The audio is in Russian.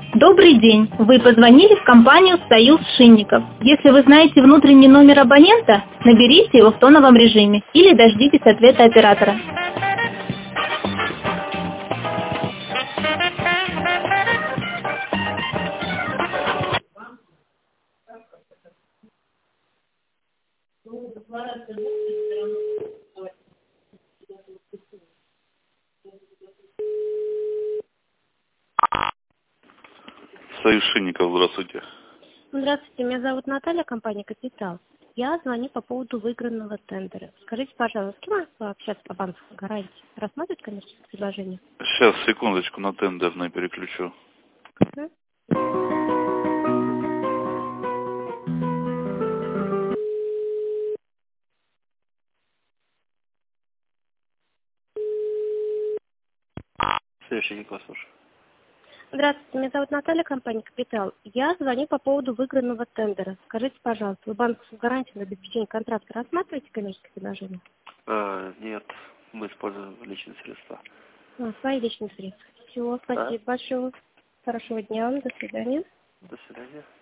Добрый день. Вы позвонили в компанию «Союз Шинников». Если вы знаете внутренний номер абонента, наберите его в тоновом режиме или дождитесь ответа оператора. Союз Шинников, здравствуйте. Здравствуйте, меня зовут Наталья, компания «Капитал». Я звоню по поводу выигранного тендера. Скажите, пожалуйста, с кем пообщаться по банковской гарантии? Рассматривать коммерческое предложение? Сейчас, секундочку, на тендерный переключу. Мгм. Союз Шинников, слушай. Здравствуйте, меня зовут Наталья, компания «Капитал». Я звоню по поводу выигранного тендера. Скажите, пожалуйста, вы банковскую гарантию на обеспечение контракта рассматриваете коммерческое предложение? Нет, мы используем личные средства. Свои личные средства. Все, спасибо большое. Хорошего дня вам, до свидания. До свидания.